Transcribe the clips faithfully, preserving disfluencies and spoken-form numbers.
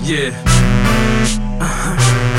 Yeah. Uh-huh.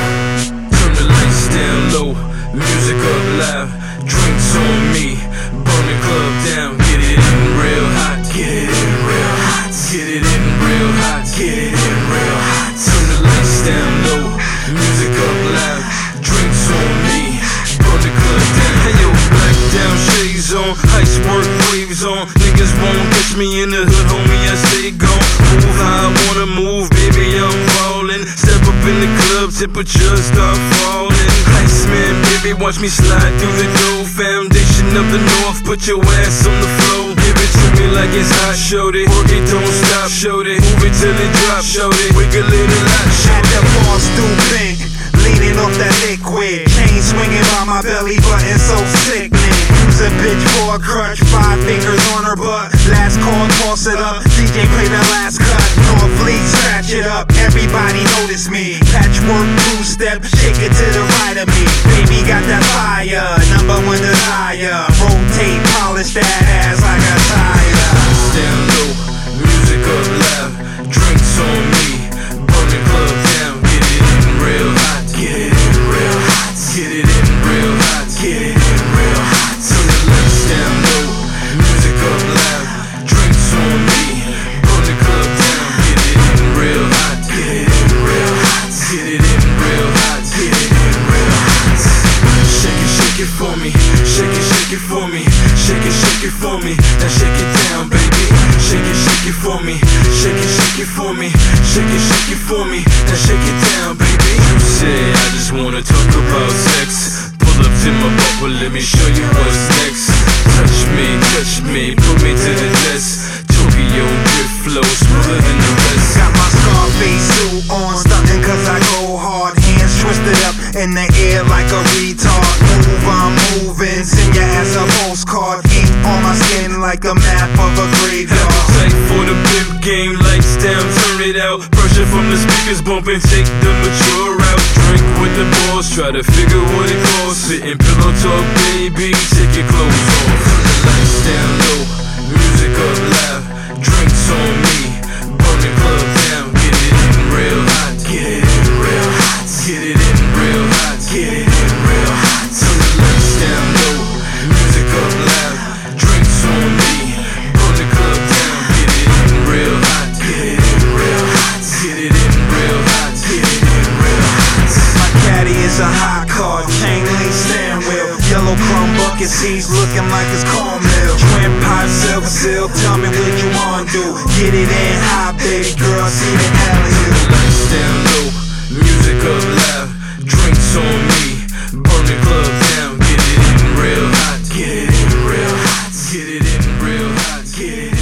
Turn the lights down low, music up loud, drinks on me, burn the club down, get it in real hot, get it in real hot, get it in real hot, get it in real hot. Turn the lights down low, music up loud, drinks on me, burn the club down. Hey yo, black down, shades on, ice work waves on. Niggas won't catch me in the hood, homie, I stay gone. Move how I wanna move, baby, I'm falling. Step up in the club, temperatures start falling. Iceman, baby, watch me slide through the door. Foundation of the north, put your ass on the floor. Give it to me like it's hot, shorty. Work it, don't stop, shorty. Move it till it drop, shorty. Wiggle it a lot, shorty. At that bar stooping, leaning off that liquid. Chain swinging by my belly button, so sickening. Use a bitch for a crutch, five fingers on her butt. Last call, toss it up. D J play the last cut. North Fleet, scratch it up. Everybody notice me. Patchwork, two-step, shake it to the right of me. Baby got that fire, number one desire. Rotate, polish that ass like a tire. Down low, music up loud, drinks on me, burn the club down, get it in real hot, get it in real hot, get it in real hot, get it in real hot. Turn the lights down low, music up loud, drinks on me, burn the club down, get it in real hot, get it in real hot, get it in real hot, get it in real hot. Shake it, shake it for me, shake it, shake it for me, shake it, shake it for me, now shake it down, baby. Shake it, shake it for me, shake it, shake it for me, shake it, shake it for me, now shake it down, baby. You say I just wanna talk about sex. Pull up to my boat, well let me show you what's next. Touch me, touch me, put me to the test. Tokyo drift flow, smoother than the rest. Got my Scarface suit on, stuntin' cause I go hard. Hands twisted up in the air like a retard. Move, I'm moving, send your ass a postcard. Ink on my skin like a map of a graveyard. Appetite for the pimp game, lights down, turn it out. Pressure from the speakers bumping, take the mature route. Drink with the boss, try to figure what it costs. Sitting pillow talk, baby, take your clothes off. Turn the lights down low, music up loud, drinks on me, burn the club down, get it in real hot, get it in real hot, get it in real hot, get it in real hot. Turn the lights down low, music up loud, drinks on me, burn the club down, get it in real hot, get it in real hot, get it in real hot, get it in real hot. My caddy is a hot car, chain link steering wheel. Yellow chrome bucket seats looking like it's cornmeal. Twin pipe, silver seal, tell me what you wanna do. Get it in hot, baby girl, see the alley. Lights down low, music up loud, drinks on me, burn the club down, get it in real hot, get it in real hot, get it in real hot, get it